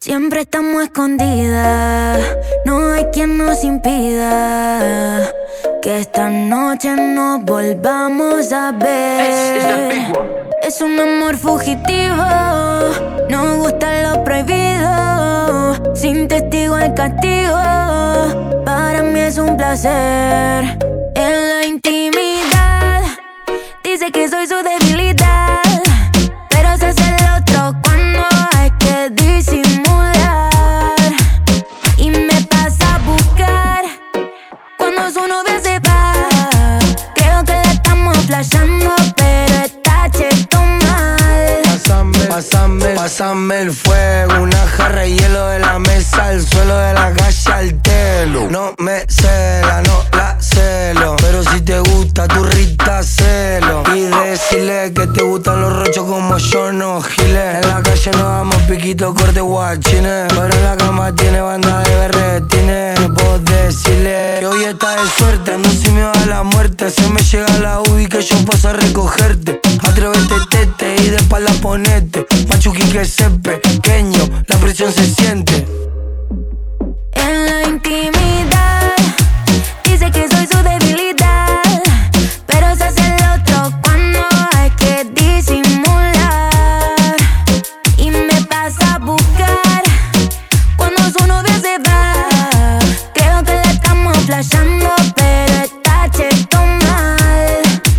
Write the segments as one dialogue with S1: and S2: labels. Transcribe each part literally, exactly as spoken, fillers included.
S1: Siempre estamos escondidas, no hay quien nos impida que esta noche nos volvamos a ver. Es un amor fugitivo, nos gusta lo prohibido, sin testigo el castigo, para mí es un placer. En la intimidad, dice que soy su debilidad, pero se hace el otro cuando hay que disimular. Y me pasa a buscar cuando su novia se va. Creo que la estamos flashando, pero está cheto mal.
S2: Pásame, pásame, pásame el fuego, una jarra de hielo de la mesa al suelo, de la calle al telo. No me cela, no la celo, pero si te gusta tu Rita, celo. Y decirle que te gustan los rochos como yo, no giles. En la calle nos damos piquito, corte guachines, pero en la cama tiene banda de berretines. Vos decirle que hoy está de suerte, ando sin miedo a la muerte. Se me llega la U y que yo paso a recogerte. Atrévete, tete, y de espalda ponete. Machuqui que es pequeño, la presión se siente.
S1: En la intimidad, dice que soy su debilidad, pero se hace el otro cuando hay que disimular. Y me pasa a buscar cuando su novia se va. Creo que la estamos flashando, pero está cheto mal.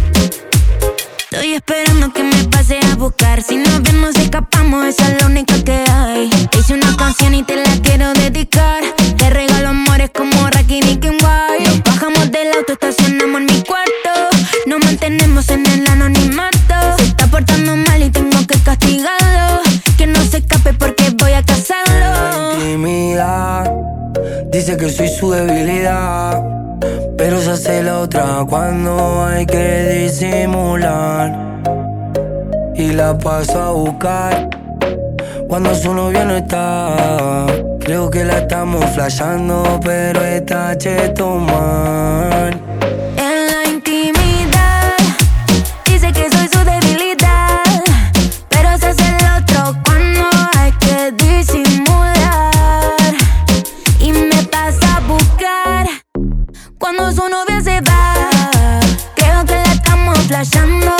S1: Estoy esperando que me pase a buscar. Si nos ven nos escapamos, esa es la única que hay. Te hice una canción y te la quiero dedicar. Te regalo amores como Rocky, Nicky and White. Nos bajamos del auto, estacionamos en mi cuarto. Nos mantenemos en el anonimato. Se está portando mal y tengo que castigarlo. Que no se escape porque voy a casarlo.
S2: Intimidad, dice que soy su debilidad, pero se hace la otra cuando hay que disimular. Y la paso a buscar cuando su novia no está. Creo que la estamos flashando, pero está cheto mal.
S1: En la intimidad, dice que soy su debilidad, pero se hace el otro cuando hay que disimular. Y me pasa a buscar cuando su novia se va. Creo que la estamos flashando,